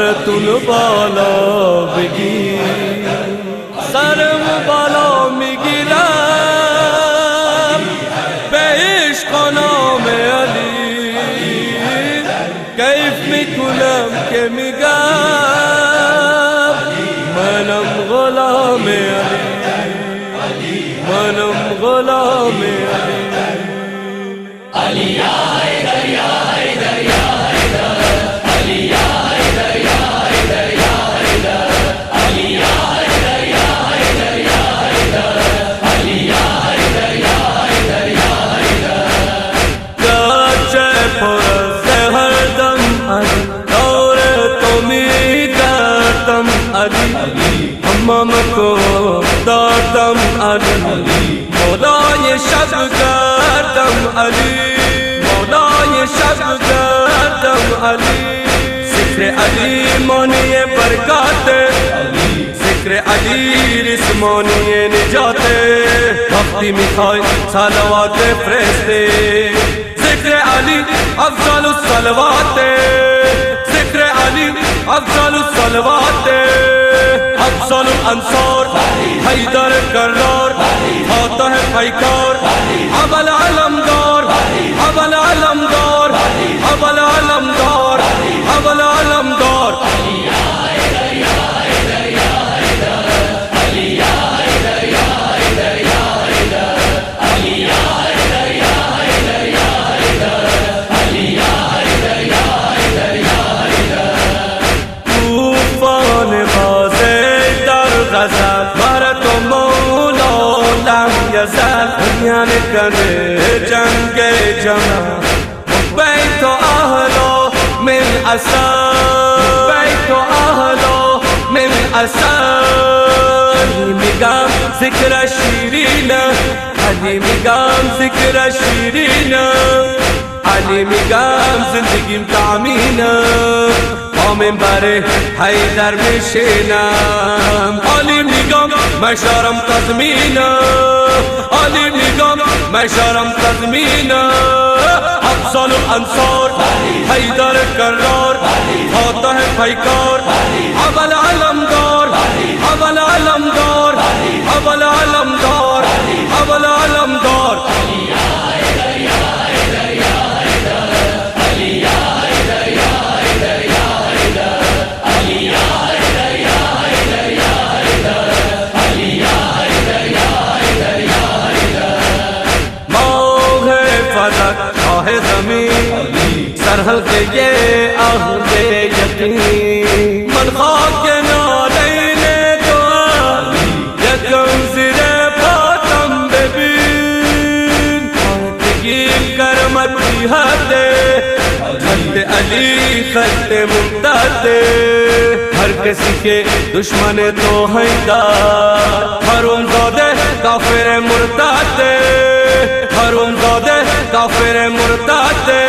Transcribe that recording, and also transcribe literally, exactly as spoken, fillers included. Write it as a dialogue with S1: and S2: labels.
S1: براتون بالا بگیر، سرم بالا میگیرم به عشق و نام علی. کیف میکنم که میگم منم غلام علی، منم غلام علی. علی یا حیدر یا حیدر یا حیدر، علی یا حیدر یا حیدر یا حیدر، علی یا حیدر یا حیدر یا حیدر، علی یا حیدر یا حیدر یا حیدر. گرچه پر از هر دم علی، دور تو میگردم علی، همم کو دادم علی، مولای شب گردم علی، مولای شب گردم علی. ذکر علی مانی برکات، ذکر علی رسمانی نجات. وقتی میخوای صلوات فرسته، ذکر علی افضل الصلوات، ذکر علی افضل الصلوات. افضل الانصار حیدر کرار، فاتح پیکار، اول علمدار، اول علمدار، اول علمدار، اول علمدار. علی یا حیدر یا حیدر یا حیدر، علی یا حیدر یا حیدر یا حیدر، علی یا حیدر یا حیدر یا حیدر، علی یا حیدر یا حیدر یا حیدر. طوفان بازه در غزل بر تو مولا لم یزل، یعنی کنه جنگ جمع بیت و اهلا من اصل، بیت و اهلا من اصل. علی میگم ذکر شیرینه، علی میگم ذکر شیرینه، علی میگم زندگیم تامینه، با منبر حیدر میشینم. علی میگم مشارم تضمینه، علی میگم مشارم تضمینه. افضل الانصار حیدر کرار، فاتح پیکار، اول علمدار، اول علمدار، اول علمدار، اول علمدار. علی یا حیدر یا حیدر یا حیدر، علی یا حیدر یا حیدر یا حیدر، علی یا حیدر یا حیدر یا حیدر، علی یا حیدر یا حیدر یا حیدر. ماه فلک شاه زمین، سرحلقه اهل یقین، من خاک نالین تو یکم زیر پاتم ببین. تگیم کرمت بی حده، خط علی خط ممتد. ہر کسی کے دشمن تو حیدر، حرم زاده کافر مرتد، حرم زاده کافر مرتد.